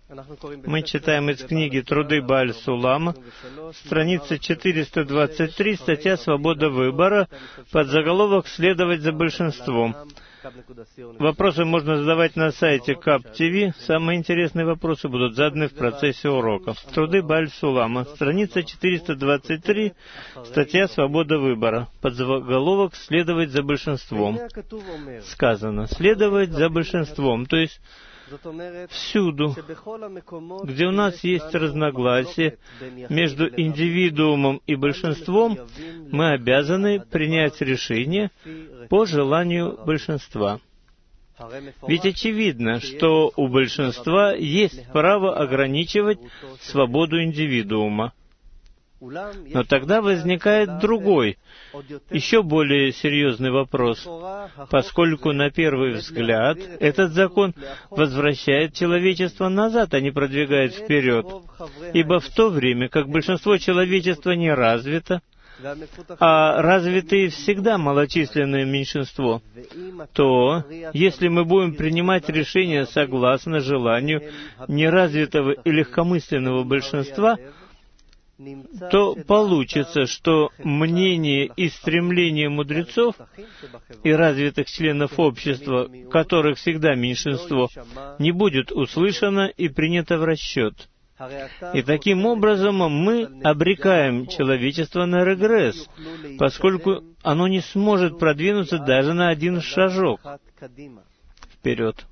Мы читаем из книги «Труды Бааль-Сулама», страница 423, статья «Свобода выбора», подзаголовок «Следовать за большинством». Вопросы можно задавать на сайте КАП-ТВ. Самые интересные вопросы будут заданы в процессе урока. «Труды Бааль-Сулама», страница 423, статья «Свобода выбора», подзаголовок «Следовать за большинством». Сказано «следовать за большинством», то есть всюду, где у нас есть разногласия между индивидуумом и большинством, мы обязаны принять решение по желанию большинства. Ведь очевидно, что у большинства есть право ограничивать свободу индивидуума. Но тогда возникает другой, еще более серьезный вопрос, поскольку на первый взгляд этот закон возвращает человечество назад, а не продвигает вперед. Ибо в то время, как большинство человечества не развито, а развитые всегда малочисленное меньшинство, то, если мы будем принимать решения согласно желанию неразвитого и легкомысленного большинства, то получится, что мнение и стремление мудрецов и развитых членов общества, которых всегда меньшинство, не будет услышано и принято в расчет. И таким образом мы обрекаем человечество на регресс, поскольку оно не сможет продвинуться даже на один шажок вперед.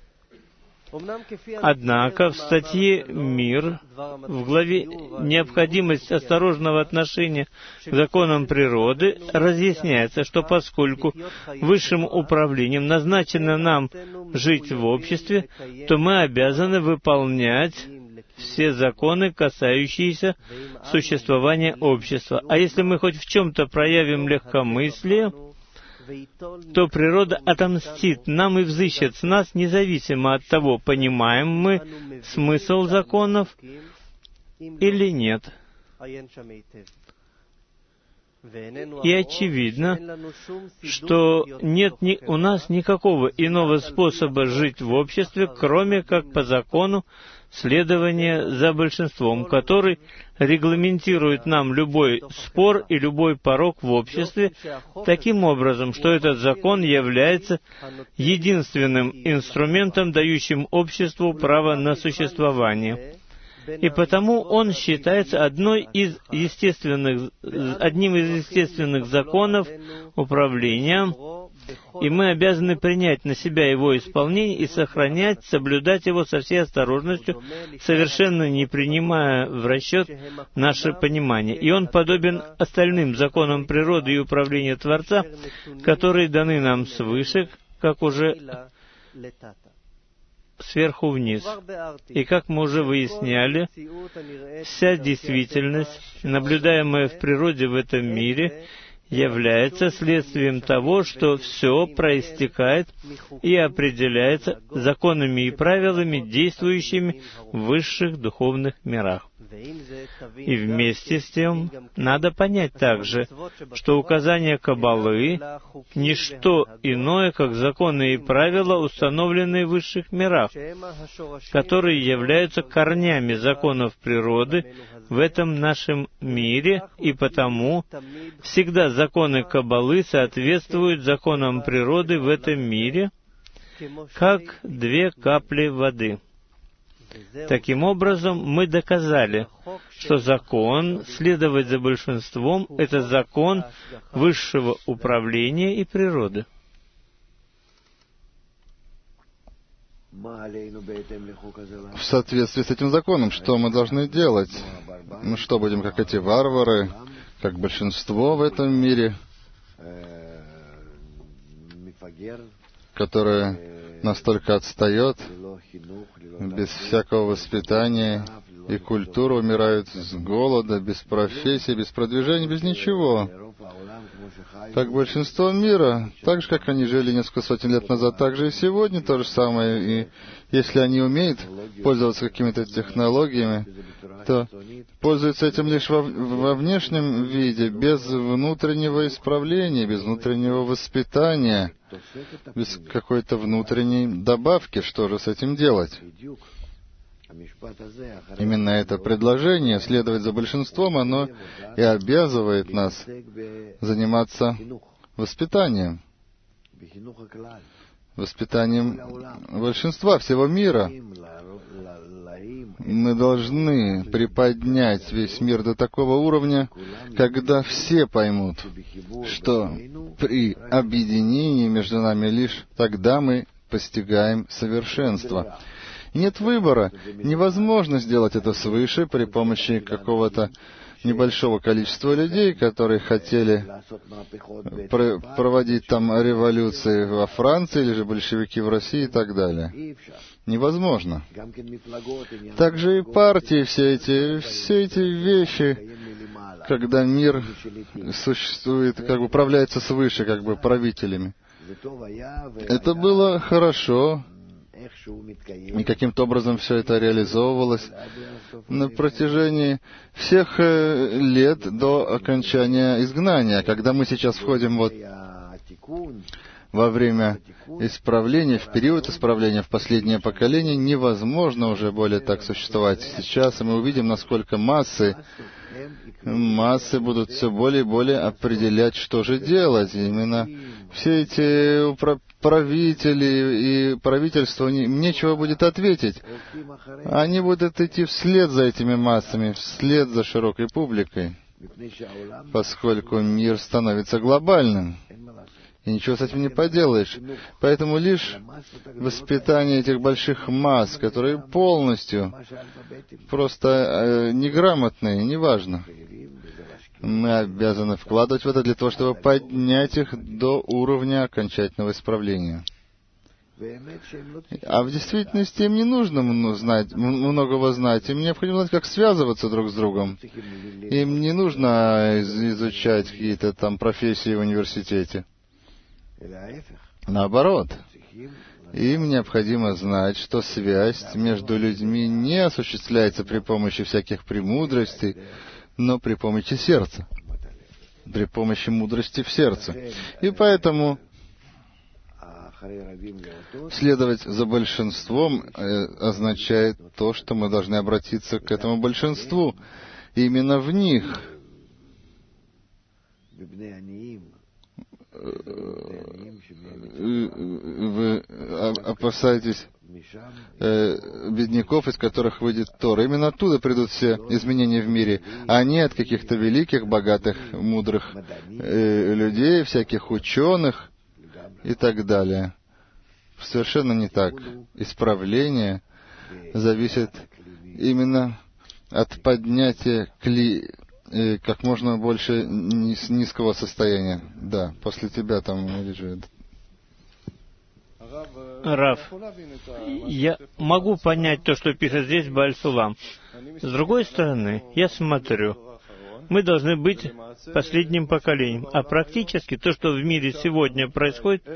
Однако в статье «Мир» в главе «Необходимость осторожного отношения к законам природы» разъясняется, что поскольку высшим управлением назначено нам жить в обществе, то мы обязаны выполнять все законы, касающиеся существования общества. А если мы хоть в чем-то проявим легкомыслие, то природа отомстит нам и взыщет с нас, независимо от того, понимаем мы смысл законов или нет. И очевидно, что нет у нас никакого иного способа жить в обществе, кроме как по закону следования за большинством, который регламентирует нам любой спор и любой порок в обществе, таким образом, что этот закон является единственным инструментом, дающим обществу право на существование. И потому он считается одним из естественных законов управления, и мы обязаны принять на себя его исполнение и сохранять, соблюдать его со всей осторожностью, совершенно не принимая в расчет наше понимание. И он подобен остальным законам природы и управления Творца, которые даны нам свыше, как уже сверху вниз. И как мы уже выясняли, вся действительность, наблюдаемая в природе в этом мире, является следствием того, что все проистекает и определяется законами и правилами, действующими в высших духовных мирах. И вместе с тем надо понять также, что указания Каббалы — не что иное, как законы и правила, установленные в высших мирах, которые являются корнями законов природы в этом нашем мире, и потому всегда законы Каббалы соответствуют законам природы в этом мире, как две капли воды. Таким образом, мы доказали, что закон следовать за большинством — это закон высшего управления и природы. В соответствии с этим законом, что мы должны делать? Мы что, будем как эти варвары, как большинство в этом мире, которое настолько отстает, без всякого воспитания и культуры, умирают с голода, без профессии, без продвижения, без ничего. Так большинство мира, так же, как они жили несколько сотен лет назад, так же и сегодня то же самое. И если они умеют пользоваться какими-то технологиями, то пользуются этим лишь во внешнем виде, без внутреннего исправления, без внутреннего воспитания, без какой-то внутренней добавки. Что же с этим делать? Именно это предложение, следовать за большинством, оно и обязывает нас заниматься воспитанием большинства всего мира. Мы должны приподнять весь мир до такого уровня, когда все поймут, что при объединении между нами лишь тогда мы постигаем совершенство. Нет выбора. Невозможно сделать это свыше при помощи какого-то небольшого количества людей, которые хотели проводить там революции во Франции, или же большевики в России и так далее. Невозможно. Также и партии, все эти вещи, когда мир существует, как бы управляется свыше, как бы правителями. Это было хорошо, и каким-то образом все это реализовывалось на протяжении всех лет до окончания изгнания. Когда мы сейчас входим вот во время исправления, в период исправления, в последнее поколение, невозможно уже более так существовать. Сейчас мы увидим, насколько массы будут все более и более определять, что же делать. Именно все эти правители и правительство, им нечего будет ответить. Они будут идти вслед за этими массами, вслед за широкой публикой, поскольку мир становится глобальным. И ничего с этим не поделаешь. Поэтому лишь воспитание этих больших масс, которые полностью просто неграмотные, неважно. Мы обязаны вкладывать в это для того, чтобы поднять их до уровня окончательного исправления. А в действительности им не нужно многого знать. Им необходимо знать, как связываться друг с другом. Им не нужно изучать какие-то там профессии в университете. Наоборот, им необходимо знать, что связь между людьми не осуществляется при помощи всяких премудростей, но при помощи сердца, при помощи мудрости в сердце. И поэтому следовать за большинством означает то, что мы должны обратиться к этому большинству. Именно в них вы опасаетесь бедняков, из которых выйдет Тора. Именно оттуда придут все изменения в мире, а не от каких-то великих, богатых, мудрых людей, всяких ученых и так далее. Совершенно не так. Исправление зависит именно от поднятия как можно больше низкого состояния. Да, после тебя там, я вижу. Рав, я могу понять то, что пишет здесь Бааль Сулам. С другой стороны, я смотрю, мы должны быть последним поколением. А практически то, что в мире сегодня происходит,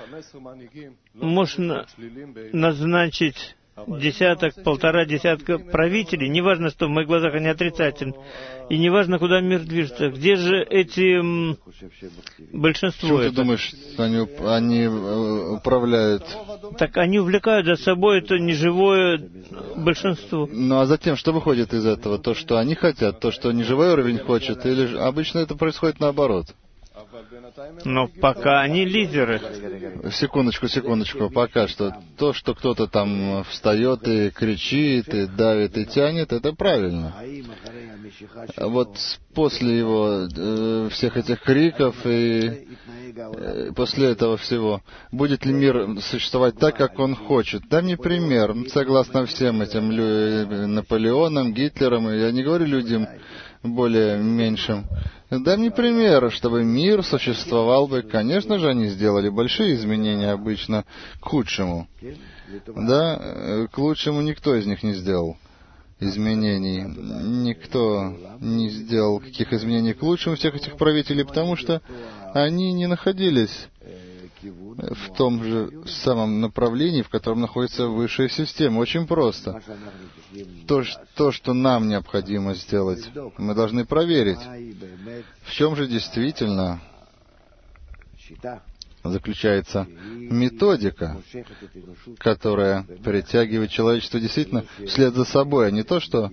можно назначить полтора десятка правителей. Неважно, что в моих глазах они отрицательны. И неважно, куда мир движется. Где же эти большинство? Почему ты думаешь, они управляют? Так они увлекают за собой это неживое большинство. Ну а затем, что выходит из этого? То, что они хотят, то, что неживой уровень хочет, или обычно это происходит наоборот? Но пока они лидеры. Секундочку, пока что. То, что кто-то там встает и кричит, и давит, и тянет, это правильно. Вот после его всех этих криков и после этого всего, будет ли мир существовать так, как он хочет? Дай мне пример. Согласно всем этим Наполеонам, Гитлерам, я не говорю людям более меньшим. Дай мне пример, чтобы мир существовал бы. Конечно же, они сделали большие изменения обычно к худшему. Да, к лучшему никто из них не сделал изменений. Никто не сделал каких изменений к лучшему всех этих правителей, потому что они не находились в том же самом направлении, в котором находится высшая система. Очень просто. То, что нам необходимо сделать, мы должны проверить, в чем же действительно заключается методика, которая притягивает человечество действительно вслед за собой, а не то, что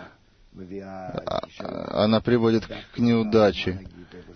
она приводит к неудаче.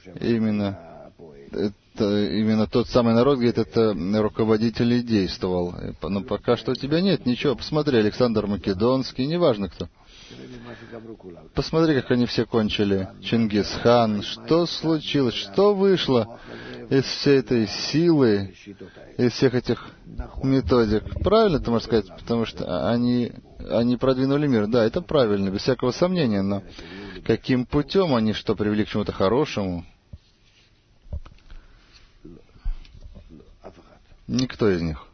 Именно тот самый народ, где это руководитель и действовал. Но пока что у тебя нет ничего. Посмотри, Александр Македонский, неважно кто. Посмотри, как они все кончили. Чингисхан. Что случилось? Что вышло из всей этой силы, из всех этих методик? Правильно ты можешь сказать? Потому что они продвинули мир. Да, это правильно, без всякого сомнения. Но каким путем они что привели к чему-то хорошему? Никто из них.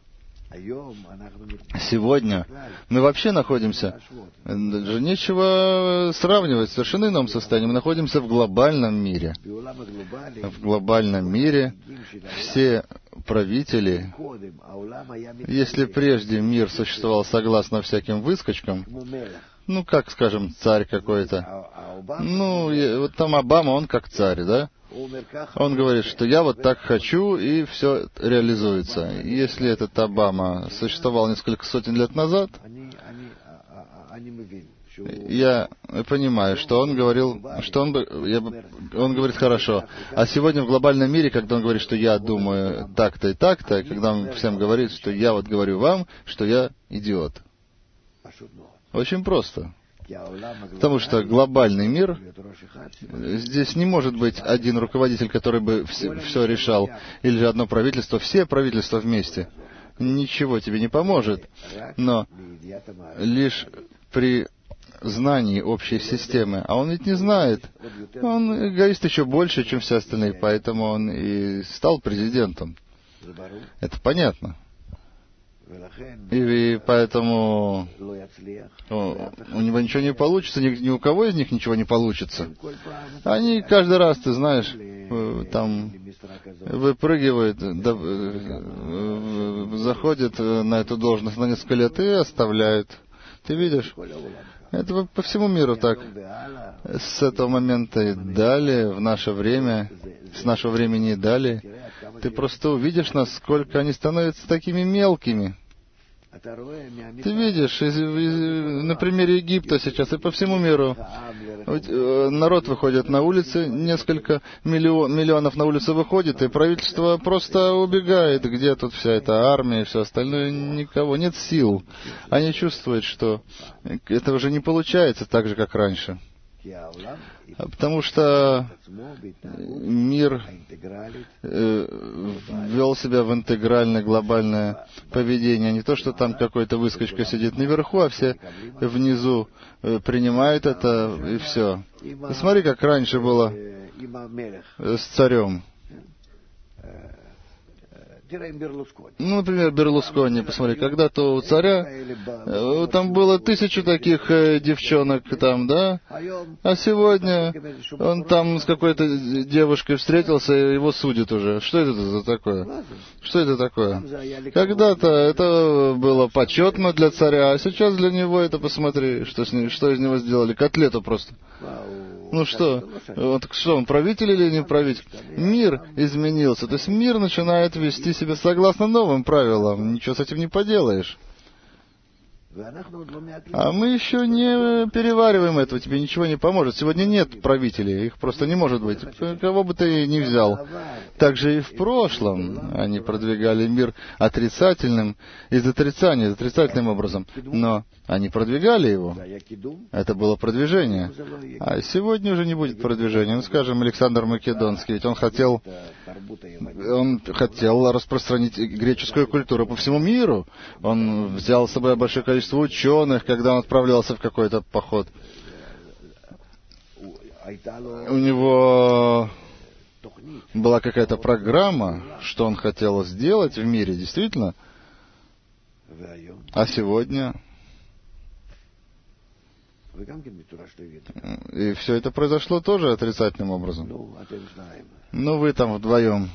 Сегодня мы вообще находимся, даже нечего сравнивать, в совершенно ином состоянии. Мы находимся в глобальном мире. В глобальном мире все правители, если прежде мир существовал согласно всяким выскочкам, ну, как, скажем, царь какой-то, ну, вот там Обама, он как царь, да? Он говорит, что я вот так хочу, и все реализуется. Если этот Обама существовал несколько сотен лет назад, я понимаю, что он говорил, что он говорит хорошо. А сегодня в глобальном мире, когда он говорит, что я думаю так-то и так-то, когда он всем говорит, что я вот говорю вам, что я идиот. Очень просто. Потому что глобальный мир, здесь не может быть один руководитель, который бы все решал, или же одно правительство, все правительства вместе. Ничего тебе не поможет. Но лишь при знании общей системы. А он ведь не знает. Он эгоист еще больше, чем все остальные, поэтому он и стал президентом. Это понятно. И поэтому у него ничего не получится, ни у кого из них ничего не получится. Они каждый раз, ты знаешь, там выпрыгивают, заходят на эту должность на несколько лет и оставляют. Ты видишь? Это по всему миру так. С этого момента и далее, в наше время, с нашего времени и далее, ты просто увидишь, насколько они становятся такими мелкими. Ты видишь, на примере Египта сейчас и по всему миру народ выходит на улицы, несколько миллионов на улицы выходит, и правительство просто убегает. Где тут вся эта армия и все остальное? Никого, нет сил. Они чувствуют, что это уже не получается так же, как раньше. Потому что мир ввел себя в интегральное, глобальное поведение. Не то, что там какой-то выскочка сидит наверху, а все внизу принимают это, и все. Смотри, как раньше было с царем. Ну, например, Берлускони, посмотри, когда-то у царя там было 1000 таких девчонок там, да? А сегодня он там с какой-то девушкой встретился, и его судят уже. Что это за такое? Что это такое? Когда-то это было почетно для царя, а сейчас для него это, посмотри, что из него сделали. Котлету просто. Ну что? Он правитель или не правитель? Мир изменился. То есть мир начинает вести себя согласно новым правилам. Ничего с этим не поделаешь. А мы еще не перевариваем этого, тебе ничего не поможет. Сегодня нет правителей, их просто не может быть. Кого бы ты ни взял. Также и в прошлом они продвигали мир отрицательным, отрицательным образом. Но они продвигали его. Это было продвижение. А сегодня уже не будет продвижения. Ну, скажем, Александр Македонский, ведь он хотел распространить греческую культуру по всему миру. Он взял с собой большое количество ученых, когда он отправлялся в какой-то поход. У него была какая-то программа, что он хотел сделать в мире, действительно. А сегодня... И все это произошло тоже отрицательным образом. Ну, вы там вдвоем.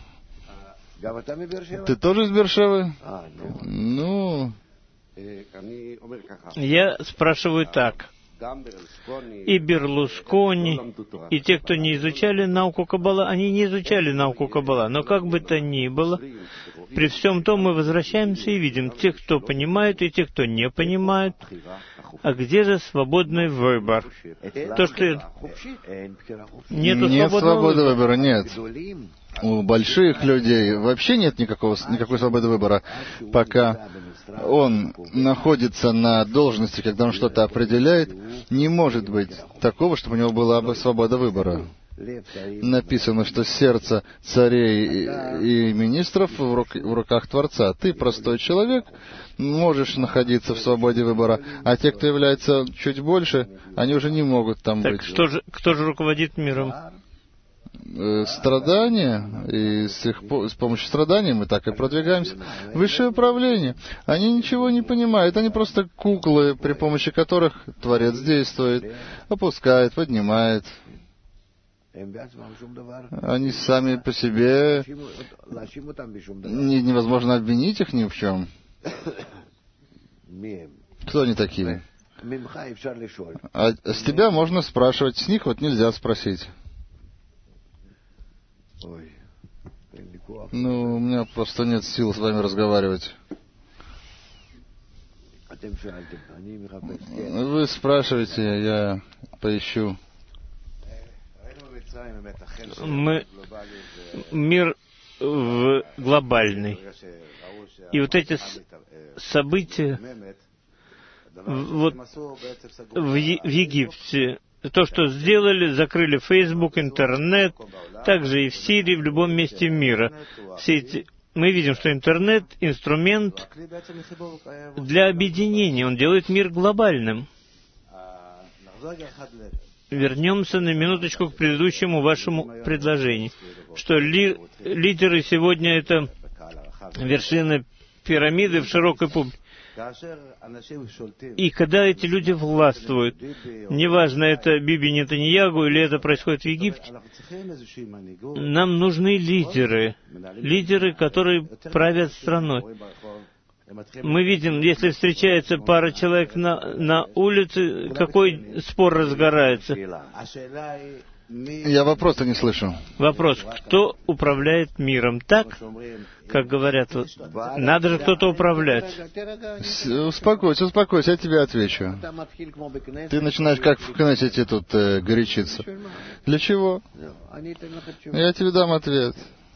Ты тоже из Бершевы? Ну... Я спрашиваю так. И Берлускони, и те, кто не изучали науку Каббала, они не изучали науку Каббала. Но как бы то ни было, при всем том мы возвращаемся и видим тех, кто понимает, и тех, кто не понимает. А где же свободный выбор? То, что нету свободы выбора, нет. У больших людей вообще нет никакой свободы выбора, пока он находится на должности, когда он что-то определяет, не может быть такого, чтобы у него была бы свобода выбора. Написано, что сердце царей и министров в руках Творца. Ты, простой человек, можешь находиться в свободе выбора, а те, кто является чуть больше, они уже не могут там быть. Так кто же руководит миром? Страдания, и с помощью страданий мы так и продвигаемся. Высшее управление. Они ничего не понимают, они просто куклы, при помощи которых Творец действует, опускает, поднимает. Они сами по себе, невозможно обвинить их ни в чем. Кто они такие? А с тебя можно спрашивать, с них вот нельзя спросить. Ну, у меня просто нет сил с вами разговаривать. Вы спрашиваете, я поищу. Мир глобальный. И вот эти события вот в Египте, то, что сделали, закрыли Facebook, интернет, также и в Сирии, в любом месте мира. Мы видим, что интернет — инструмент для объединения, он делает мир глобальным. Вернемся на минуточку к предыдущему вашему предложению, что лидеры сегодня — это вершина пирамиды в широкой публике. И когда эти люди властвуют, неважно, это Биби Нетаньягу или это происходит в Египте, нам нужны лидеры, которые правят страной. Мы видим, если встречается пара человек на улице, какой спор разгорается. Я вопроса не слышу. Вопрос: кто управляет миром? Так, как говорят, надо же кто-то управлять. Успокойся, я тебе отвечу. Ты начинаешь как в Кнессете тут горячиться. Для чего? Я тебе дам ответ.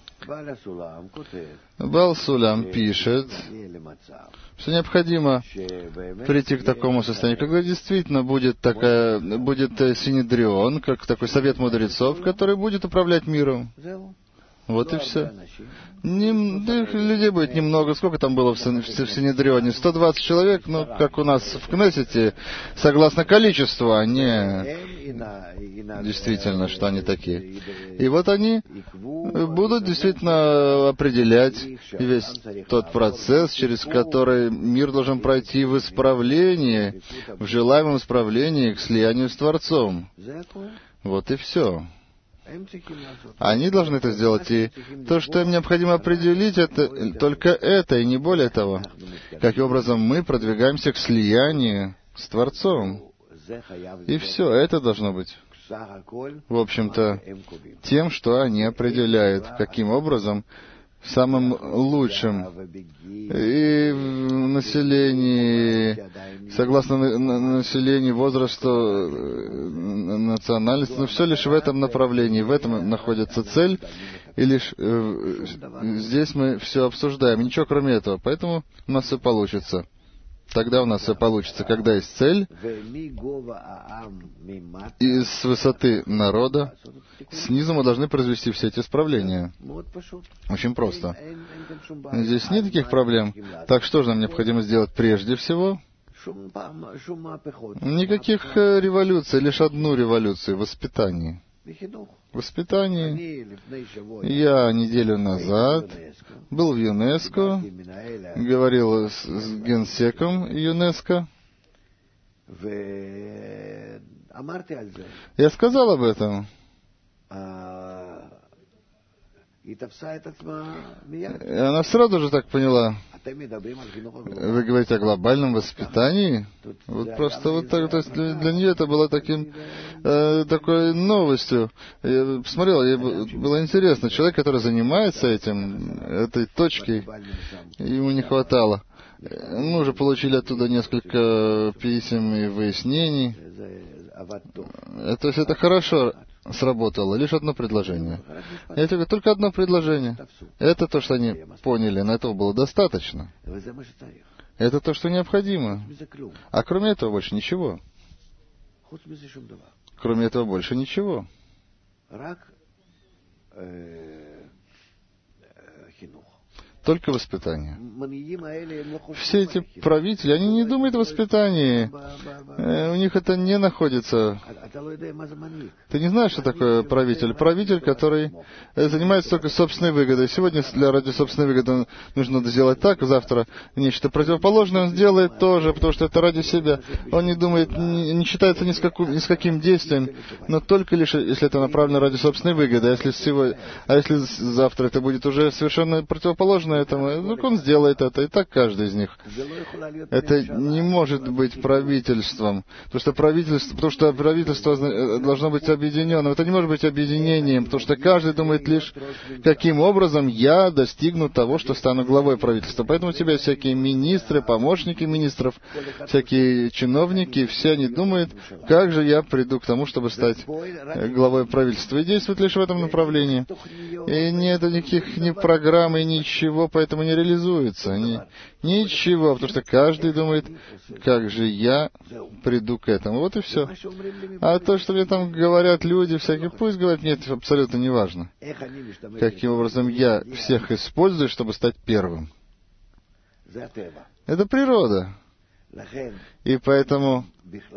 Баал Сулам пишет, что необходимо прийти к такому состоянию, когда действительно будет Синедрион, как такой совет мудрецов, который будет управлять миром. Вот и все. Людей будет немного. Сколько там было в Синедрионе? 120 человек, ну, как у нас в Кнессете, согласно количеству, а не действительно, что они такие. И вот они будут действительно определять весь тот процесс, через который мир должен пройти в исправлении, в желаемом исправлении к слиянию с Творцом. Вот и все. Они должны это сделать, и то, что им необходимо определить, это только это, и не более того. Каким образом мы продвигаемся к слиянию с Творцом. И все, это должно быть, в общем-то, тем, что они определяют, каким образом самым лучшим. И в населении, согласно населению, возрасту, национальности, но все лишь в этом направлении, в этом находится цель, и лишь здесь мы все обсуждаем, ничего кроме этого, поэтому у нас все получится. Тогда у нас все получится, когда есть цель, и с высоты народа, снизу мы должны произвести все эти исправления. Очень просто. Здесь нет таких проблем. Так что же нам необходимо сделать прежде всего? Никаких революций, лишь одну революцию — воспитание. Воспитание. Я неделю назад был в ЮНЕСКО, говорил с генсеком ЮНЕСКО. Я сказал об этом. И она сразу же так поняла. Вы говорите о глобальном воспитании? Вот просто вот так, то есть для нее это было такой новостью. Я посмотрел, ей было интересно. Человек, который занимается этой точкой, ему не хватало. Мы уже получили оттуда несколько писем и выяснений. То есть это хорошо сработало. Лишь одно предложение. Я тебе говорю, только одно предложение. Это то, что они поняли, но этого было достаточно. Это то, что необходимо. А кроме этого больше ничего. Кроме этого больше ничего. Только воспитание. Все эти правители, они не думают о воспитании. У них это не находится. Ты не знаешь, что такое правитель? Правитель, который занимается только собственной выгодой. Сегодня ради собственной выгоды нужно сделать так, завтра нечто противоположное он сделает тоже, потому что это ради себя. Он не думает, не считается ни с каким действием, но только лишь, если это направлено ради собственной выгоды. А если завтра это будет уже совершенно противоположное этому, он сделает это, и так каждый из них. Это не может быть правительством, потому что правительство должно быть объединенным. Это не может быть объединением, потому что каждый думает лишь, каким образом я достигну того, что стану главой правительства. Поэтому у тебя всякие министры, помощники министров, всякие чиновники, все они думают, как же я приду к тому, чтобы стать главой правительства. И действуют лишь в этом направлении. И нет никаких ни программ, и ничего, поэтому не реализуется. Ничего, потому что каждый думает, как же я приду к этому. Вот и все. А то, что мне там говорят люди всякие, пусть говорят, мне это абсолютно не важно. Каким образом я всех использую, чтобы стать первым. Это природа. И поэтому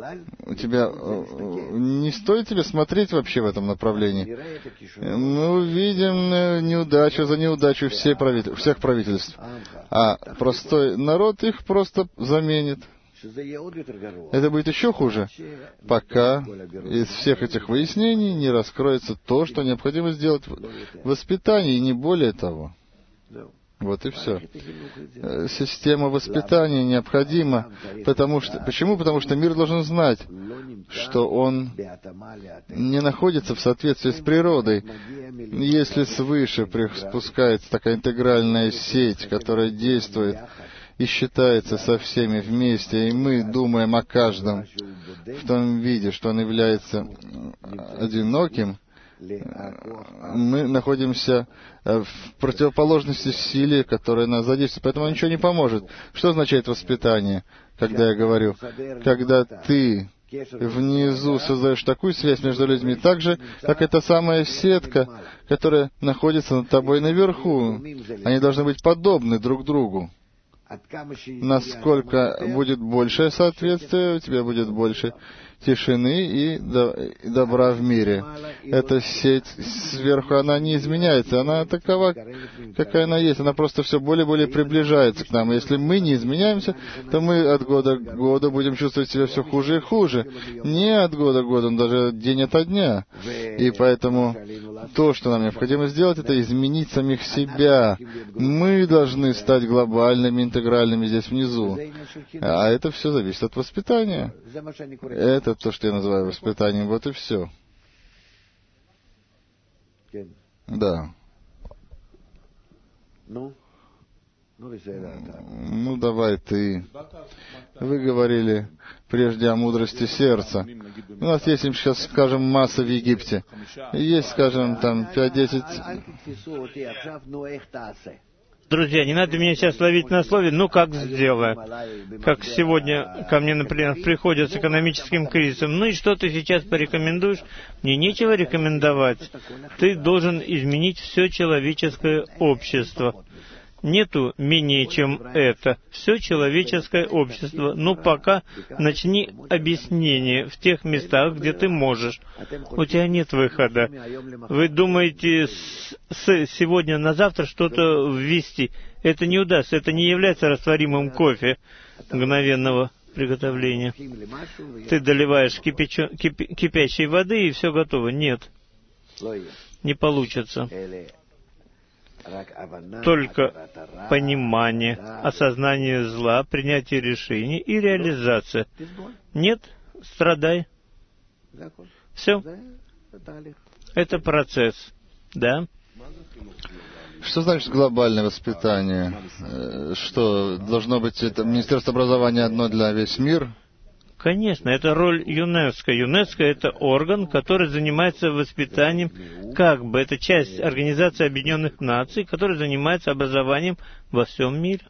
не стоит тебе смотреть вообще в этом направлении. Мы увидим неудачу за неудачу всех правительств. А простой народ их просто заменит. Это будет еще хуже, пока из всех этих выяснений не раскроется то, что необходимо сделать в воспитании, и не более того. Вот и все. Система воспитания необходима. Почему? Потому что мир должен знать, что он не находится в соответствии с природой. Если свыше спускается такая интегральная сеть, которая действует и считается со всеми вместе, и мы думаем о каждом в том виде, что он является одиноким, мы находимся в противоположности силе, которая нас задействует. Поэтому ничего не поможет. Что означает воспитание, когда я говорю? Когда ты внизу создаешь такую связь между людьми, так же, как эта самая сетка, которая находится над тобой наверху. Они должны быть подобны друг другу. Насколько будет большее соответствие, у тебя будет больше тишины и добра в мире. Эта сеть сверху, она не изменяется, она такова, какая она есть. Она просто все более и более приближается к нам. И если мы не изменяемся, то мы от года к году будем чувствовать себя все хуже и хуже. Не от года к году, но даже день ото дня. И поэтому то, что нам необходимо сделать, это изменить самих себя. Мы должны стать глобальными, интегральными здесь внизу. А это все зависит от воспитания. Это то, что я называю воспитанием. Вот и все. Да. Ну, давай ты. Вы говорили прежде о мудрости сердца. У нас есть, сейчас, скажем, масса в Египте. Есть, скажем, там 5-10... Друзья, не надо меня сейчас ловить на слове, как сделаю. Как сегодня ко мне, например, приходят с экономическим кризисом. И что ты сейчас порекомендуешь? Мне нечего рекомендовать. Ты должен изменить все человеческое общество. Нету менее, чем это. Все человеческое общество. Пока начни объяснение в тех местах, где ты можешь. У тебя нет выхода. Вы думаете сегодня на завтра что-то ввести. Это не удастся. Это не является растворимым кофе мгновенного приготовления. Ты доливаешь кипящей воды, и все готово. Нет. Не получится. только понимание, осознание зла, принятие решений и реализация. Нет, страдай. Все. Это процесс. Да? Что значит глобальное воспитание? Что, должно быть это Министерство образования одно для весь мир? Конечно, это роль ЮНЕСКО. ЮНЕСКО — это орган, который занимается воспитанием, это часть Организации Объединенных Наций, который занимается образованием во всем мире.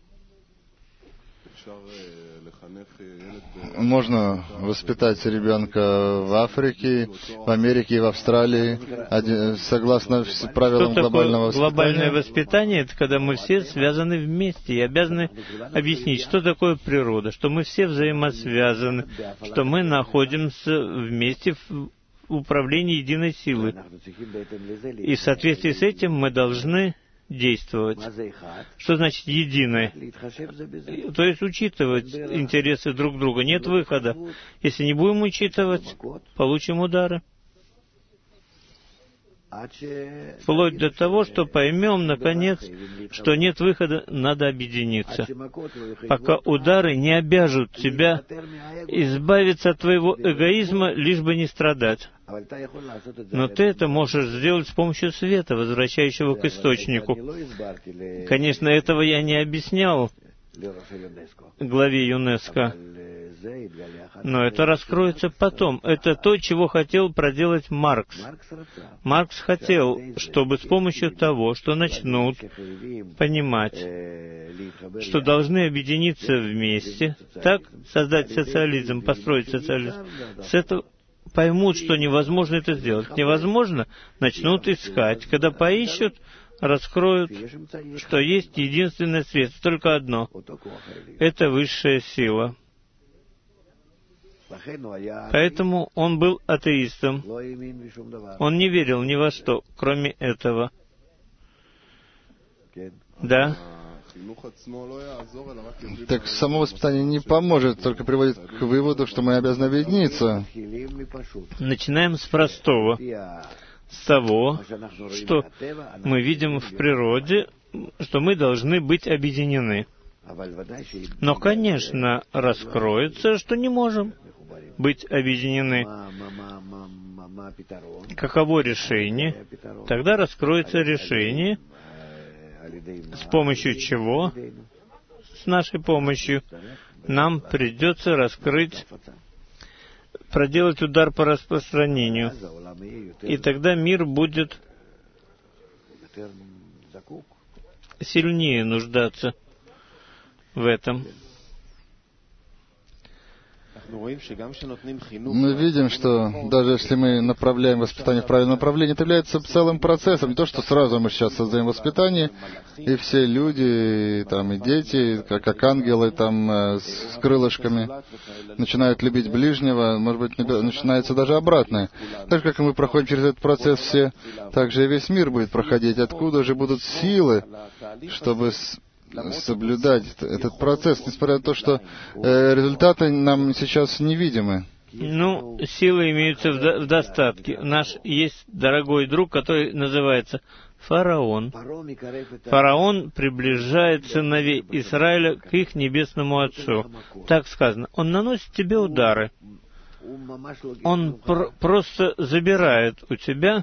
Можно воспитать ребенка в Африке, в Америке и в Австралии, согласно правилам глобального воспитания. Глобальное воспитание — это когда мы все связаны вместе и обязаны объяснить, что такое природа, что мы все взаимосвязаны, что мы находимся вместе в управлении единой силы. И в соответствии с этим мы должны действовать. Что значит единое? То есть учитывать интересы друг друга. Нет выхода. Если не будем учитывать, получим удары. Вплоть до того, что поймем, наконец, что нет выхода, надо объединиться. Пока удары не обяжут тебя избавиться от твоего эгоизма, лишь бы не страдать. Но ты это можешь сделать с помощью света, возвращающего к источнику. Конечно, этого я не объяснял главе ЮНЕСКО, но это раскроется потом. Это то, чего хотел проделать Маркс. Маркс хотел, чтобы с помощью того, что начнут понимать, что должны объединиться вместе, так создать социализм, построить социализм, с этого поймут, что невозможно это сделать. Невозможно, начнут искать. Когда поищут, раскроют, что есть единственное средство, только одно. Это высшая сила. Поэтому он был атеистом. Он не верил ни во что, кроме этого. Да? Так само воспитание не поможет, только приводит к выводу, что мы обязаны объединиться. Начинаем с простого. С того, что мы видим в природе, что мы должны быть объединены. Но, конечно, раскроется, что не можем быть объединены. Каково решение? Тогда раскроется решение, с помощью чего, с нашей помощью, нам придется раскрыть, проделать удар по распространению. И тогда мир будет сильнее нуждаться в этом. Мы видим, что даже если мы направляем воспитание в правильном направлении, это является целым процессом. Не то, что сразу мы сейчас создаем воспитание, и все люди, там, и дети, как ангелы, там, с крылышками, начинают любить ближнего, может быть, начинается даже обратное. Так же, как и мы проходим через этот процесс все, так же и весь мир будет проходить. Откуда же будут силы, чтобы соблюдать этот процесс, несмотря на то, что результаты нам сейчас невидимы? Силы имеются в достатке. Наш есть дорогой друг, который называется Фараон. Фараон приближает сыновей Израиля к их небесному Отцу. Так сказано. Он наносит тебе удары. Он просто забирает у тебя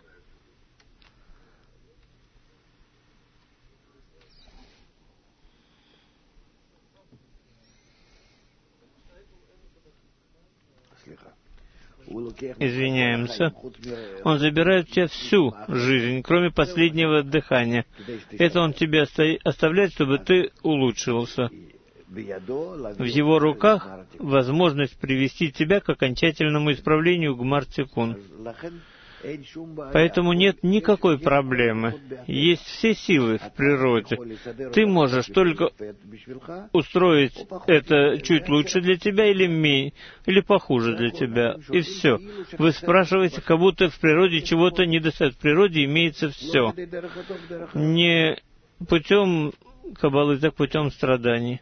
извиняемся, он забирает у тебя всю жизнь, кроме последнего дыхания. Это он тебе оставляет, чтобы ты улучшился. В его руках возможность привести тебя к окончательному исправлению Гмар-Тикун. Поэтому нет никакой проблемы. Есть все силы в природе. Ты можешь только устроить это чуть лучше для тебя или похуже для тебя. И все. Вы спрашиваете, как будто в природе чего-то недостает. В природе имеется все. Не путем каббалы, так путем страданий.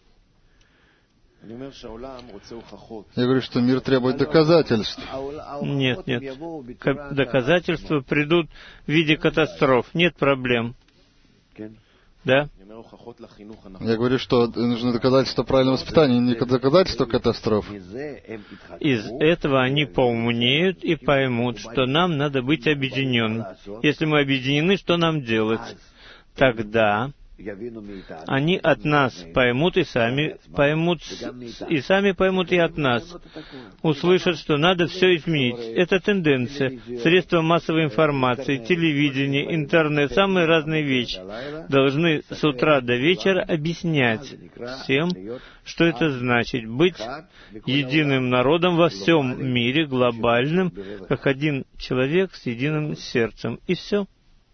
Я говорю, что мир требует доказательств. Нет. Доказательства придут в виде катастроф. Нет проблем. Да? Я говорю, что нужны доказательства правильного воспитания, не доказательства катастроф. Из этого они поумнеют и поймут, что нам надо быть объединенными. Если мы объединены, что нам делать? Тогда они от нас поймут и сами поймут и от нас. Услышат, что надо все изменить. Это тенденция. Средства массовой информации, телевидение, интернет, самые разные вещи должны с утра до вечера объяснять всем, что это значит быть единым народом во всем мире, глобальным, как один человек с единым сердцем. И все.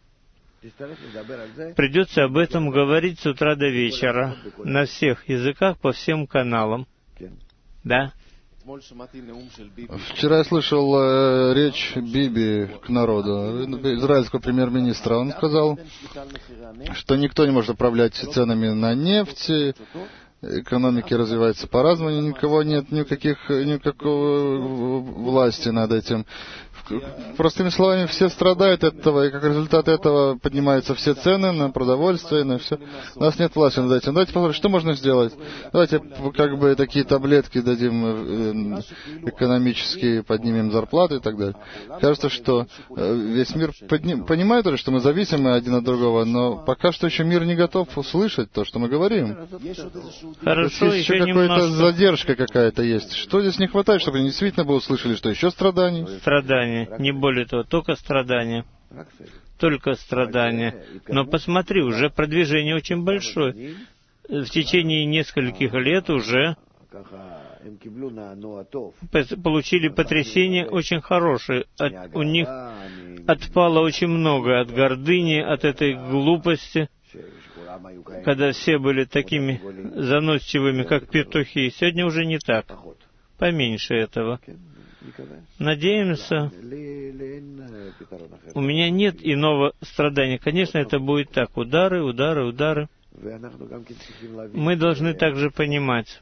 Придется об этом говорить с утра до вечера, на всех языках, по всем каналам. Да? Вчера я слышал речь Биби к народу, израильского премьер-министра. Он сказал, что никто не может управлять ценами на нефть, экономики развиваются по-разному, никого нет, никакой власти над этим. Простыми словами, все страдают от этого, и как результат этого поднимаются все цены на продовольствие, на все. У нас нет власти над этим. Давайте посмотрим, что можно сделать. Давайте такие таблетки дадим экономические, поднимем зарплаты и так далее. Кажется, что весь мир понимает уже, что мы зависимы один от другого, но пока что еще мир не готов услышать то, что мы говорим. Хорошо, еще какая-то задержка какая-то есть. Что здесь не хватает, чтобы они действительно бы услышали, что еще страданий? Страдания. Не более того, только страдания. Только страдания. Но посмотри, уже продвижение очень большое. В течение нескольких лет уже получили потрясение очень хорошее. У них отпало очень многое от гордыни, от этой глупости, когда все были такими заносчивыми, как петухи. Сегодня уже не так. Поменьше этого. Надеемся. У меня нет иного страдания. Конечно, это будет так. Удары, удары, удары. Мы должны также понимать.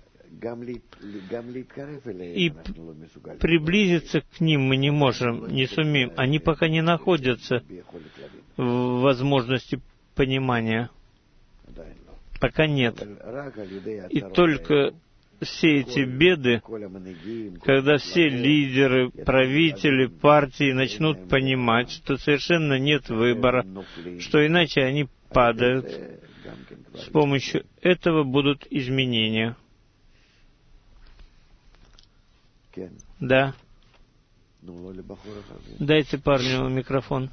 И приблизиться к ним мы не можем, не сумеем. Они пока не находятся в возможности понимания. Пока нет. И только все эти беды, когда все лидеры, правители, партии начнут понимать, что совершенно нет выбора, что иначе они падают, с помощью этого будут изменения. Да. Дайте парню микрофон.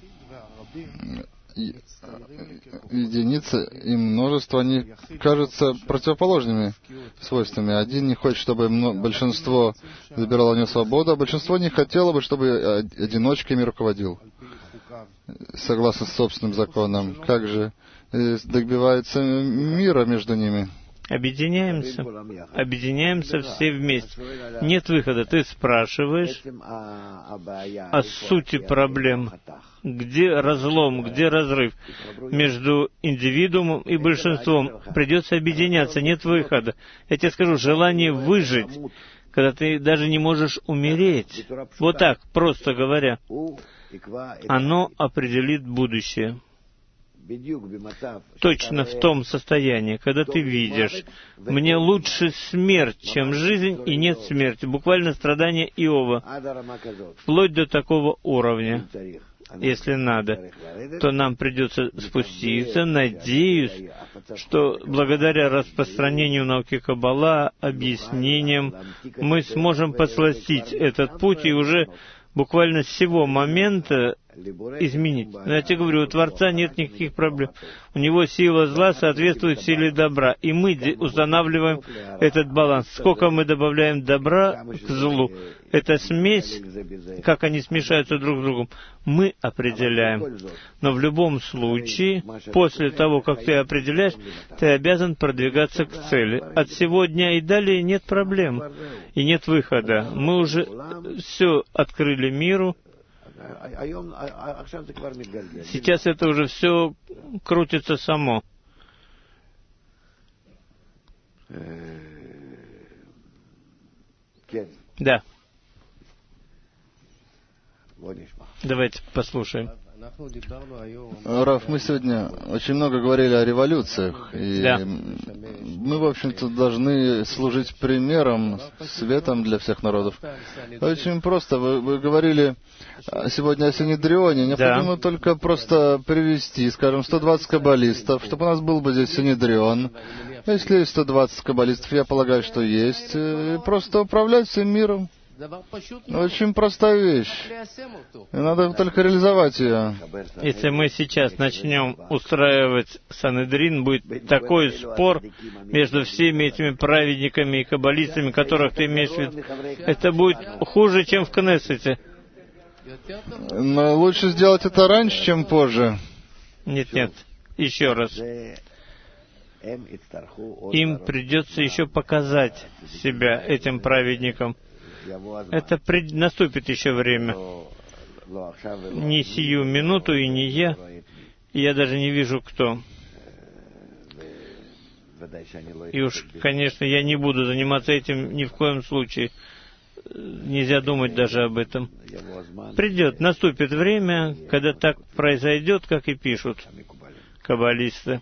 Единица и множество, они кажутся противоположными свойствами. Один не хочет, чтобы большинство забирало у него свободу, а большинство не хотело бы, чтобы одиночками руководил, согласно собственным законам. Как же добивается мира между ними? Объединяемся все вместе. Нет выхода. Ты спрашиваешь о сути проблем. Где разлом, где разрыв между индивидуумом и большинством? Придется объединяться, нет выхода. Я тебе скажу, желание выжить, когда ты даже не можешь умереть, вот так, просто говоря, оно определит будущее. Точно в том состоянии, когда ты видишь, мне лучше смерть, чем жизнь, и нет смерти. Буквально страдания Иова. Вплоть до такого уровня. Если надо, то нам придется спуститься. Надеюсь, что благодаря распространению науки Каббала, объяснениям, мы сможем подсластить этот путь и уже буквально с сего момента изменить. Но я тебе говорю, у Творца нет никаких проблем. У него сила зла соответствует силе добра. И мы устанавливаем этот баланс. Сколько мы добавляем добра к злу, эта смесь, как они смешаются друг с другом, мы определяем. Но в любом случае, после того, как ты определяешь, ты обязан продвигаться к цели. От сего дня и далее нет проблем. И нет выхода. Мы уже все открыли миру. Сейчас это уже все крутится само. Да. Давайте послушаем. Раф, мы сегодня очень много говорили о революциях, и Да. мы, в общем-то, должны служить примером, светом для всех народов. Очень просто. Вы говорили сегодня о Синедрионе. Необходимо только просто привести, скажем, 120 каббалистов, чтобы у нас был бы здесь Синедрион. Если есть 120 каббалистов, я полагаю, что есть, и просто управлять всем миром. Очень простая вещь. И надо только реализовать ее. Если мы сейчас начнем устраивать Санедрин, будет такой спор между всеми этими праведниками и каббалистами, которых ты имеешь в виду. Это будет хуже, чем в Кнессете. Но лучше сделать это раньше, чем позже. Нет, еще раз. Им придется еще показать себя, этим праведникам. Это наступит еще время. Не сию минуту и не я. Я даже не вижу, кто. И уж, конечно, я не буду заниматься этим ни в коем случае. Нельзя думать даже об этом. Наступит время, когда так произойдет, как и пишут каббалисты.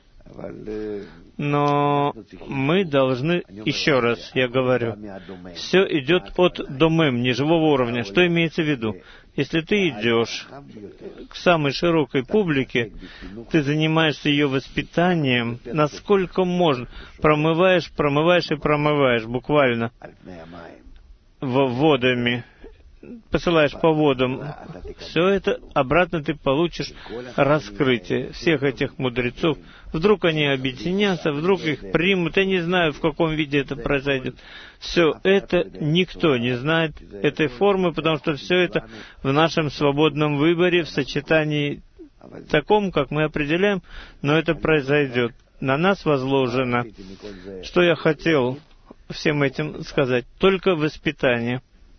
Но мы должны, еще раз я говорю, все идет от домем, неживого уровня. Что имеется в виду? Если ты идешь к самой широкой публике, ты занимаешься ее воспитанием, насколько можно, промываешь и промываешь, буквально, водами, посылаешь по водам, все это обратно ты получишь раскрытие всех этих мудрецов. Вдруг они объединятся, вдруг их примут, я не знаю, в каком виде это произойдет. Все это никто не знает этой формы, потому что все это в нашем свободном выборе, в сочетании таком, как мы определяем, но это произойдет. На нас возложено. Что я хотел всем этим сказать? Только воспитание.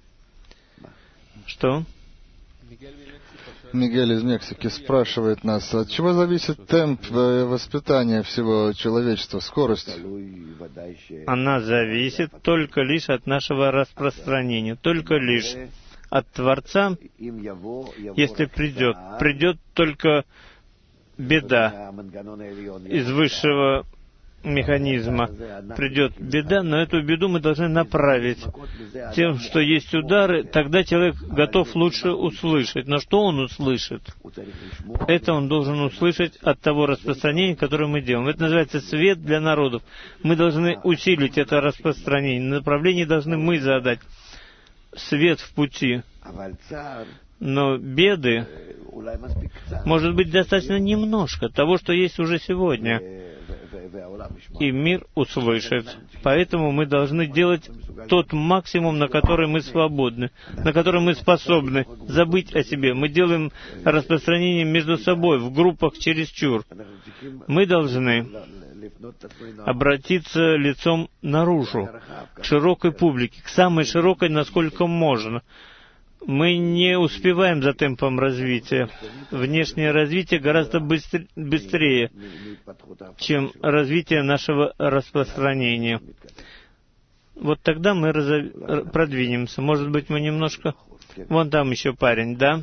Что? Мигель из Мексики спрашивает нас, от чего зависит темп воспитания всего человечества, скорость? Она зависит только лишь от нашего распространения, только лишь от Творца. Если придет только беда из высшего механизма. Придет беда, но эту беду мы должны направить тем, что есть удары, тогда человек готов лучше услышать. Но что он услышит? Это он должен услышать от того распространения, которое мы делаем. Это называется свет для народов. Мы должны усилить это распространение. Направление должны мы задать. Свет в пути. Но беды, может быть, достаточно немножко того, что есть уже сегодня. И мир услышит. Поэтому мы должны делать тот максимум, на который мы свободны, на который мы способны. Забыть о себе. Мы делаем распространение между собой, в группах чересчур. Мы должны обратиться лицом наружу, к широкой публике, к самой широкой, насколько можно. Мы не успеваем за темпом развития. Внешнее развитие гораздо быстрее, чем развитие нашего распространения. Вот тогда мы продвинемся. Может быть, мы немножко... Вон там еще парень, да?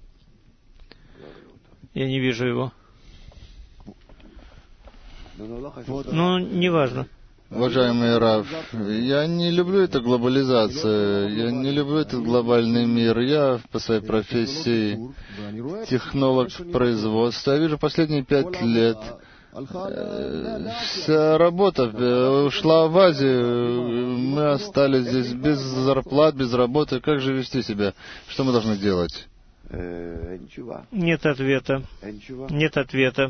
Я не вижу его. Ну, неважно. Уважаемый Рав, я не люблю эту глобализацию, я не люблю этот глобальный мир. Я по своей профессии технолог производства. Я вижу последние 5 лет вся работа ушла в Азию, мы остались здесь без зарплат, без работы. Как же вести себя? Что мы должны делать? Нет ответа. Нет ответа.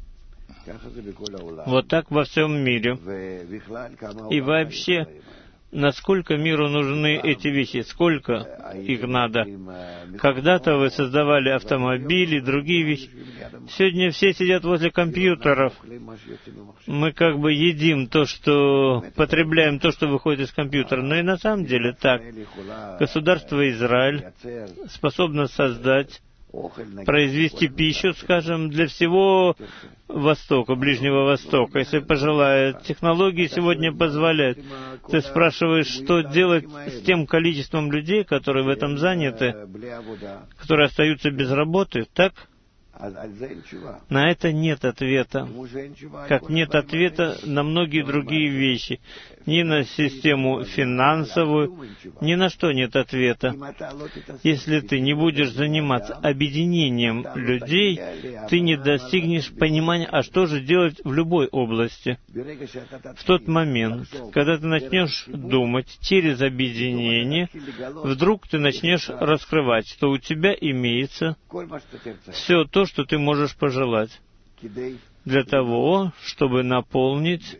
Вот так во всем мире. И вообще, насколько миру нужны эти вещи, сколько их надо. Когда-то вы создавали автомобили, другие вещи. Сегодня все сидят возле компьютеров. Мы как бы едим то, что... потребляем то, что выходит из компьютера. Но и на самом деле так. Государство Израиль способно создать, произвести пищу, скажем, для всего Востока, Ближнего Востока, если пожелает. Технологии сегодня позволяют. Ты спрашиваешь, что делать с тем количеством людей, которые в этом заняты, которые остаются без работы, так? На это нет ответа, как нет ответа на многие другие вещи. Ни на систему финансовую, ни на что нет ответа. Если ты не будешь заниматься объединением людей, ты не достигнешь понимания, а что же делать в любой области. В тот момент, когда ты начнешь думать через объединение, вдруг ты начнешь раскрывать, что у тебя имеется все то, что ты можешь пожелать, для того, чтобы наполнить,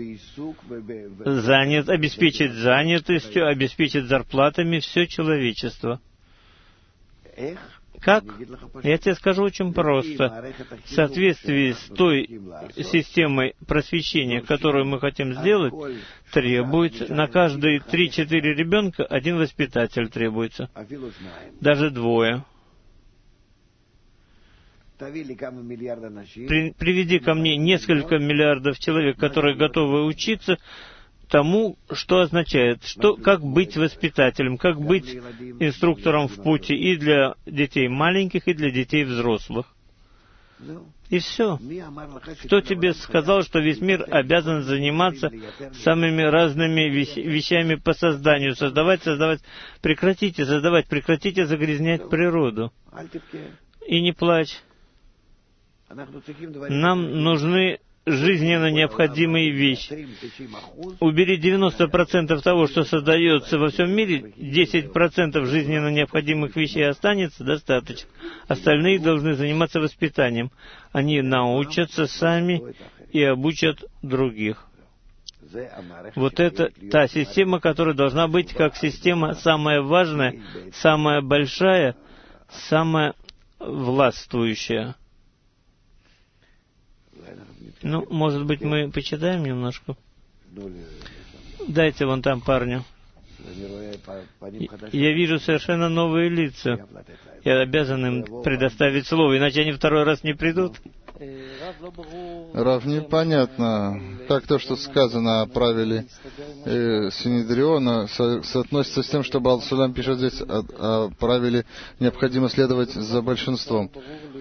обеспечить занятостью, обеспечить зарплатами все человечество. Как? Я тебе скажу очень просто. В соответствии с той системой просвещения, которую мы хотим сделать, требуется на каждые 3-4 ребенка один воспитатель требуется. Даже 2. Приведи ко мне несколько миллиардов человек, которые готовы учиться тому, что означает, как быть воспитателем, как быть инструктором в пути и для детей маленьких, и для детей взрослых. И все. Кто тебе сказал, что весь мир обязан заниматься самыми разными вещами по созданию? Создавать. Прекратите создавать, прекратите загрязнять природу. И не плачь. Нам нужны жизненно необходимые вещи. Убери 90% того, что создается во всем мире, 10% жизненно необходимых вещей останется, достаточно. Остальные должны заниматься воспитанием. Они научатся сами и обучат других. Вот это та система, которая должна быть как система самая важная, самая большая, самая властвующая. Ну, может быть, мы почитаем немножко? Дайте вон там парню. Я вижу совершенно новые лица. Я обязан им предоставить слово, иначе они второй раз не придут. Рав, непонятно. Так то, что сказано о правиле Синедриона, соотносится с тем, что Баал-Сулам пишет здесь о правиле «необходимо следовать за большинством».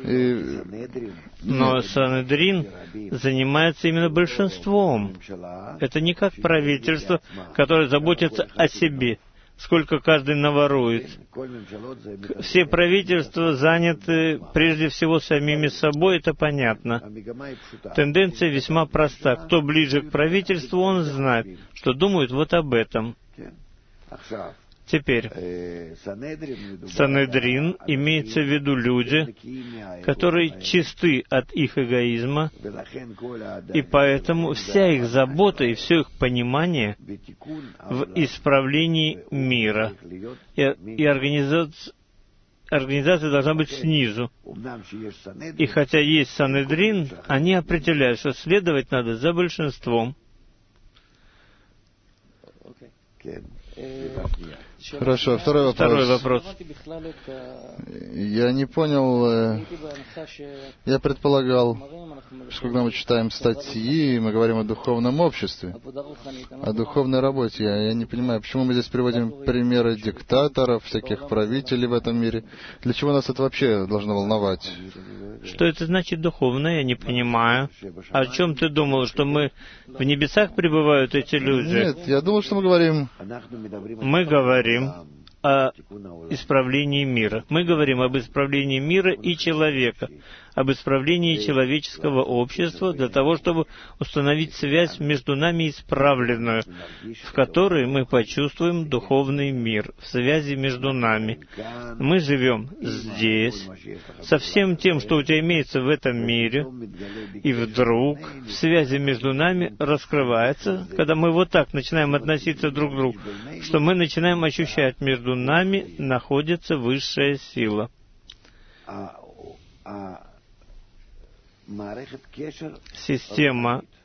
Но Санедрин занимается именно большинством. Это не как правительство, которое заботится о себе, сколько каждый наворует. Все правительства заняты прежде всего самими собой, это понятно. Тенденция весьма проста. Кто ближе к правительству, он знает, что думают вот об этом. Теперь, Санедрин имеется в виду люди, которые чисты от их эгоизма, и поэтому вся их забота и все их понимание в исправлении мира. И организация должна быть снизу. И хотя есть Санедрин, они определяют, что следовать надо за большинством. Хорошо, второй вопрос. Я не понял, я предполагал, что когда мы читаем статьи, мы говорим о духовном обществе, о духовной работе. Я не понимаю, почему мы здесь приводим примеры диктаторов, всяких правителей в этом мире. Для чего нас это вообще должно волновать? Что это значит духовно, я не понимаю. О чем ты думал, что мы в небесах пребывают эти люди? Нет, я думал, что мы говорим... Мы говорим о исправлении мира. Мы говорим об исправлении мира и человека, об исправлении человеческого общества для того, чтобы установить связь между нами исправленную, в которой мы почувствуем духовный мир, в связи между нами. Мы живем здесь, со всем тем, что у тебя имеется в этом мире, и вдруг в связи между нами раскрывается, когда мы вот так начинаем относиться друг к другу, что мы начинаем ощущать, между нами находится высшая сила. Система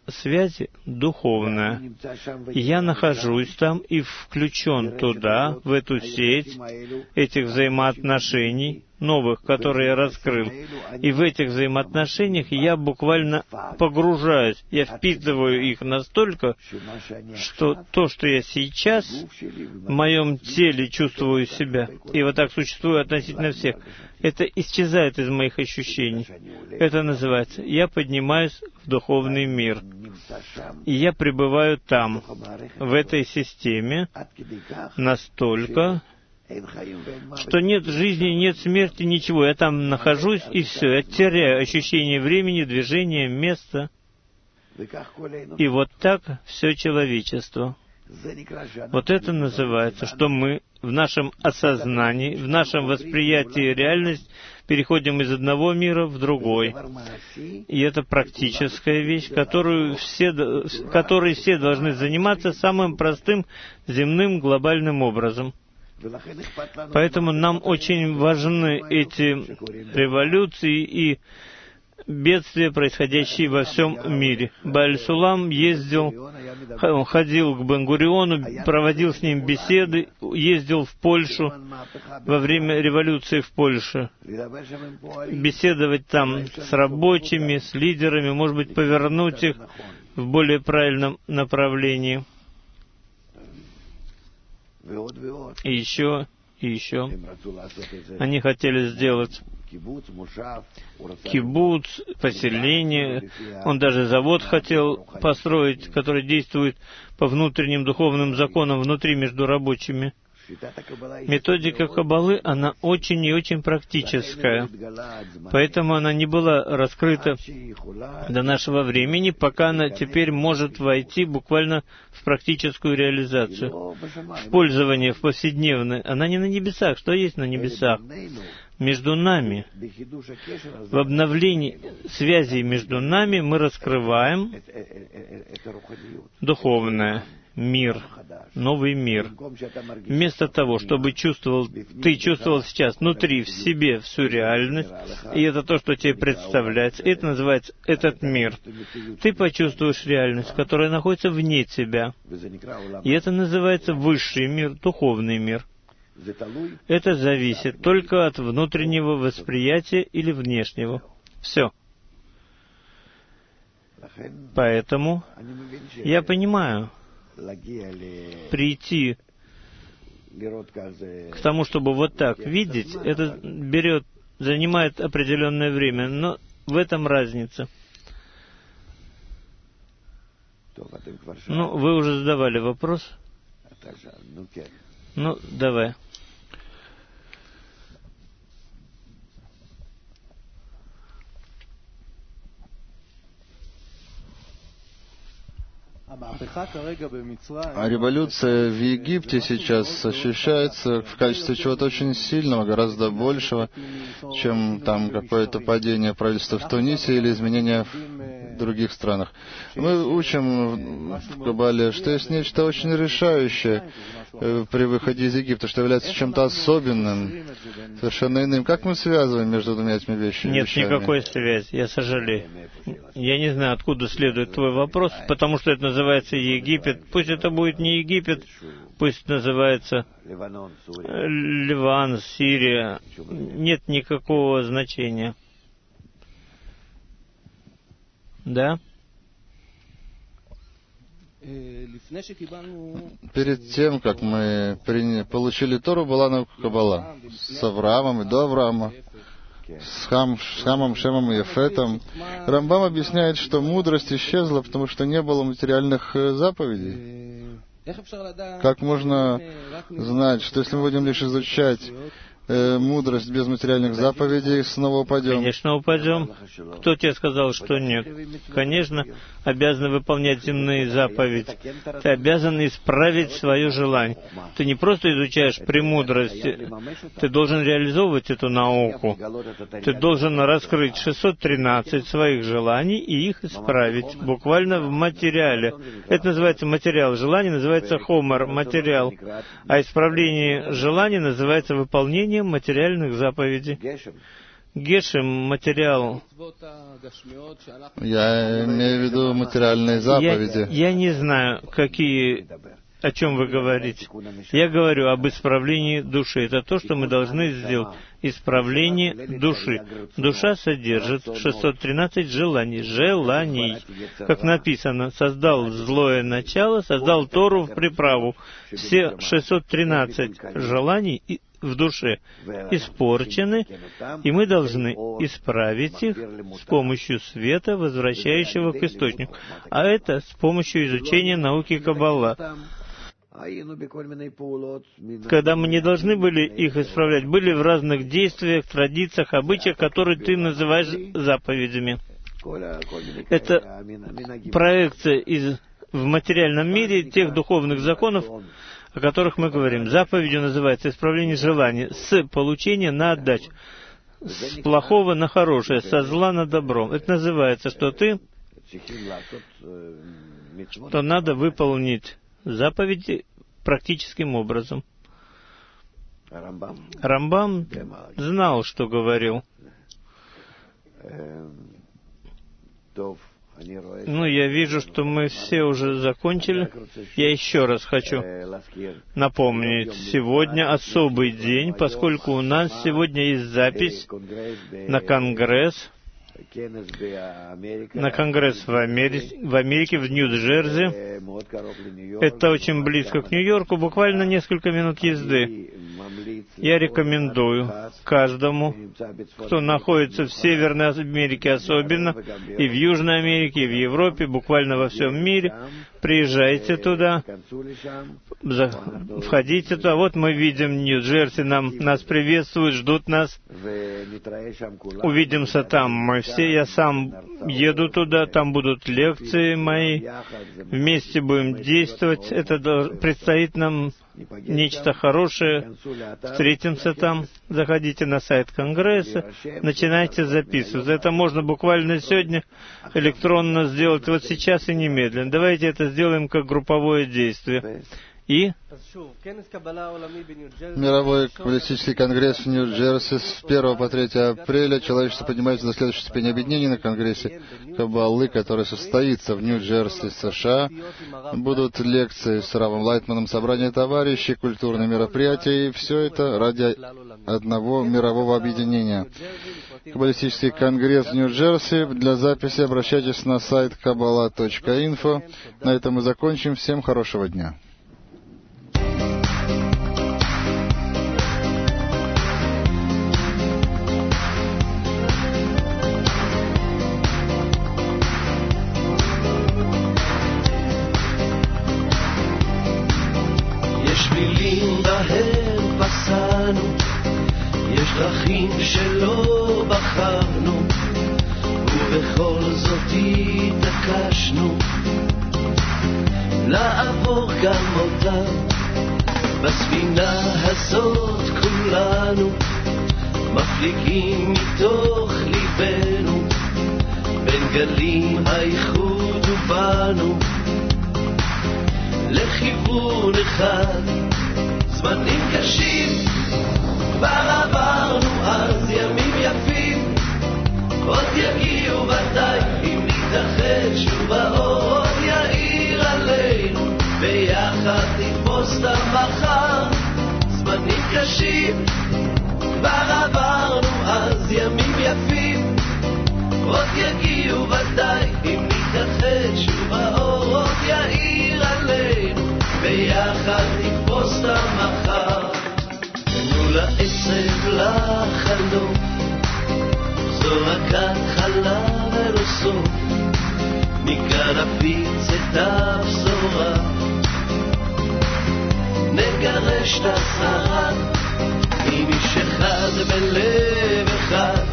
связи духовная. И я нахожусь там и включен туда, в эту сеть этих взаимоотношений новых, которые я раскрыл. И в этих взаимоотношениях я буквально погружаюсь, я впитываю их настолько, что то, что я сейчас в моем теле чувствую себя, и вот так существую относительно всех, это исчезает из моих ощущений. Это называется, я поднимаюсь в духовный мир. И я пребываю там, в этой системе, настолько, что нет жизни, нет смерти, ничего. Я там нахожусь, и все. Я теряю ощущение времени, движения, места. И вот так все человечество. Вот это называется, что мы в нашем осознании, в нашем восприятии реальности переходим из одного мира в другой. И это практическая вещь, которой все должны заниматься самым простым земным глобальным образом. Поэтому нам очень важны эти революции и бедствия, происходящие во всем мире. Бааль Сулам ездил, он ходил к Бен-Гуриону, проводил с ним беседы, ездил в Польшу во время революции в Польше. Беседовать там с рабочими, с лидерами, может быть, повернуть их в более правильном направлении. И еще. Они хотели сделать кибуц, поселение. Он даже завод хотел построить, который действует по внутренним духовным законам внутри между рабочими. Методика Каббалы, она очень и очень практическая. Поэтому она не была раскрыта до нашего времени, пока она теперь может войти буквально в практическую реализацию. В пользование, в повседневное. Она не на небесах. Что есть на небесах? Между нами. В обновлении связей между нами мы раскрываем духовное. Мир, новый мир. Вместо того, чтобы ты чувствовал сейчас внутри, в себе всю реальность, и это то, что тебе представляется, это называется этот мир. Ты почувствуешь реальность, которая находится вне тебя. И это называется высший мир, духовный мир. Это зависит только от внутреннего восприятия или внешнего. Все. Поэтому я понимаю, прийти к тому, чтобы вот так видеть, это занимает определенное время, но в этом разница. Ну, вы уже задавали вопрос. Ну, давай. А революция в Египте сейчас ощущается в качестве чего-то очень сильного, гораздо большего, чем там какое-то падение правительства в Тунисе или изменения в других странах. Мы учим в Каббале, что есть нечто очень решающее при выходе из Египта, что является чем-то особенным, совершенно иным. Как мы связываем между двумя этими вещами? Нет никакой связи, я сожалею. Я не знаю, откуда следует твой вопрос, потому что это называется Египет. Пусть это будет не Египет, пусть называется Ливан, Сирия. Нет никакого значения. Да? Перед тем, как мы получили Тору, была наука Каббала с Авраамом и до Авраама, с Хамом, Шемом и Ефетом. Рамбам объясняет, что мудрость исчезла, потому что не было материальных заповедей. Как можно знать, что если мы будем лишь изучать мудрость без материальных заповедей, снова упадем? Конечно, упадем. Кто тебе сказал, что нет? Конечно, обязаны выполнять земные заповеди. Ты обязан исправить свое желание. Ты не просто изучаешь премудрость, ты должен реализовывать эту науку. Ты должен раскрыть 613 своих желаний и их исправить, буквально в материале. Это называется материал. Желание называется хомер, материал. А исправление желаний называется выполнение материальных заповедей. Гешем, материал. Я имею в виду материальные заповеди. Я не знаю, о чем вы говорите. Я говорю об исправлении души. Это то, что мы должны сделать. Исправление души. Душа содержит 613 желаний. Как написано, создал злое начало, создал Тору в приправу. Все 613 желаний в душе испорчены, и мы должны исправить их с помощью света, возвращающего к источнику. А это с помощью изучения науки Каббала. Когда мы не должны были их исправлять, были в разных действиях, традициях, обычаях, которые ты называешь заповедями. Это проекция в материальном мире тех духовных законов, о которых мы говорим. Заповедью называется исправление желания с получения на отдачу, с плохого на хорошее, со зла на добро. Это называется, что надо выполнить заповеди практическим образом. Рамбам знал, что говорил. Я вижу, что мы все уже закончили. Я еще раз хочу напомнить, сегодня особый день, поскольку у нас сегодня есть запись на конгресс в Америке, в Нью-Джерси. Это очень близко к Нью-Йорку, буквально несколько минут езды. Я рекомендую каждому, кто находится в Северной Америке особенно, и в Южной Америке, и в Европе, буквально во всем мире, приезжайте туда, входите туда. Вот мы видим Нью-Джерси, нас приветствуют, ждут нас. Увидимся там мы все. Я сам еду туда, там будут лекции мои. Вместе будем действовать. Это предстоит нам нечто хорошее. Встретимся там. Заходите на сайт Конгресса, начинайте записывать. Это можно буквально сегодня электронно сделать вот сейчас и немедленно. Давайте это сделаем как групповое действие. И Мировой каббалистический конгресс в Нью-Джерси с 1 по 3 апреля. Человечество поднимается до следующей ступени объединения на конгрессе Каббалы, который состоится в Нью-Джерси, США. Будут лекции с Равом Лайтманом, собрание товарищей, культурные мероприятия, и все это ради одного мирового объединения. Каббалистический конгресс в Нью-Джерси. Для записи обращайтесь на сайт kabbalah.info. На этом мы закончим. Всем хорошего дня. יש דרכים שלא בחרנו ובכל זאת התעקשנו לעבור גם אותם בספינה הזאת כולנו מפליגים מתוך ליבנו בין גלים האיחוד ובנו לכיוון אחד זמנים קשים כבר עברנו אז ימים יפים עוד יגיעו ודאי אם נתאחד שוב האור עוד יאיר עלינו ביחד נתפוס את המחר זמנים קשים כבר עברנו אז ימים יפים עוד יגיעו ודאי אם נתאחד שוב האור עוד יאיר עלינו ביחד נתפוס את המחר תנו לעצב לחלום זו רק התחלה ולא סוף מכאן נפיץ את הבשורה נגרש את הסערה עם איש אחד בלב אחד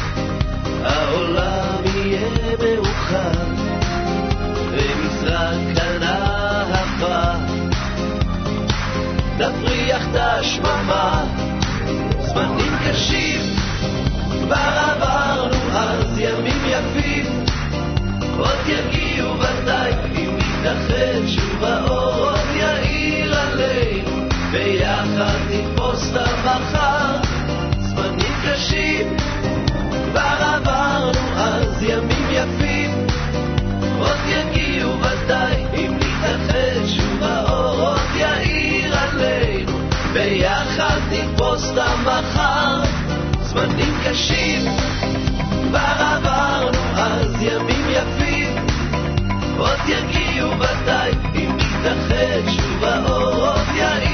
העולם יהיה מאוחד ונזרק כאן אהבה נפריח את השממה זמנים קשים כבר עברנו אז ימים יפים עוד יגיעו ודאי אם נתאחד שוב האור עוד יאיר עלינו ביחד נתפוס את המחר זמנים קשים נתפוס את המחר. זמנים קשים כבר עברנו, אז ימים יפים עוד יגיעו ודאי, אם נתאחד שוב האור עוד יאיר.